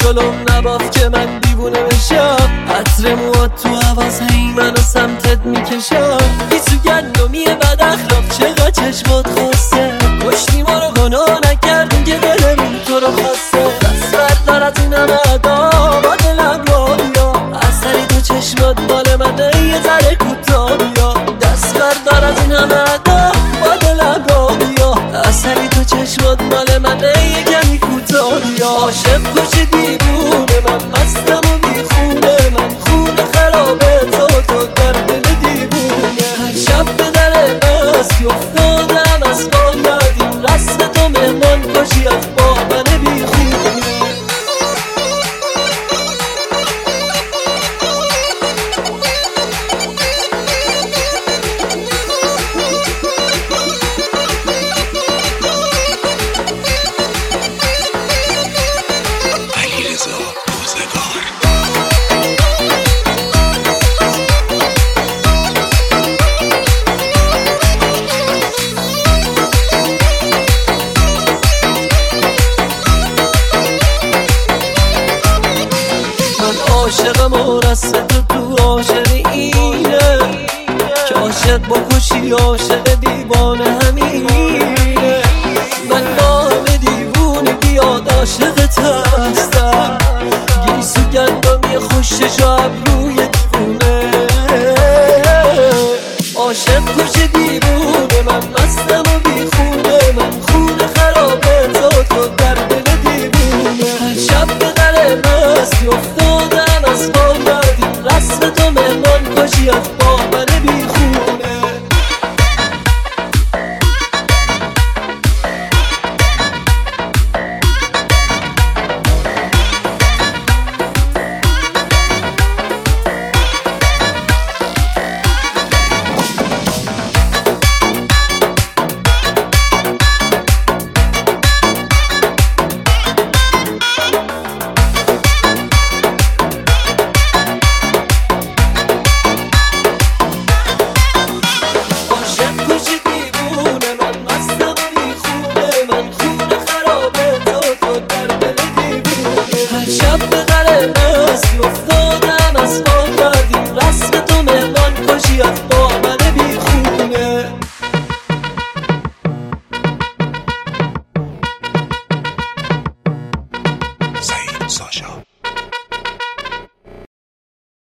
جلوم نباف که من دیوونه بشم. عطر موات تو حواس هی منو سمتت میکشم. بی تو گندمیه بد اخلاق چقدر چشمات خواسته. کشتی ما رو گناه نکردیم که دلمون تو رو خواسته. دست بردار از این همه ادا با دلم را بیا. اثری تو چشمات مال منه یه ذره کوتاه بیا. دست بردار از این همه ادا با دلم را بیا. اثری تو چشمات مال منه یه کمی کوتاه بیا. عاشق کش دیوونه من مستم و بیخونه. من خونه خرابه تو در دل دیوونه. هر شب به در مستی افتادم از پا یادیم. رسم تو مهمان کشی از با من بیخونه. عاشقم و رسم تو عاشق اینه که عاشق بکشی عاشق دیوانه همینه. من نام دیوونه بیاد عاشقت هستم. گیسو گندمی خوشش و ابروی دیوونه. عاشق کش دیوونه من مستم و بیخونه. من خونه خرابه تو در دل دیوونه. هر شب به در مستی افتادم از پا یادیم. رسم تو مهمان کشی از با من بیخونه. افتادم از پا یادیم. رسم تو مهمان کشی از با من بیخونه. سعید ساشا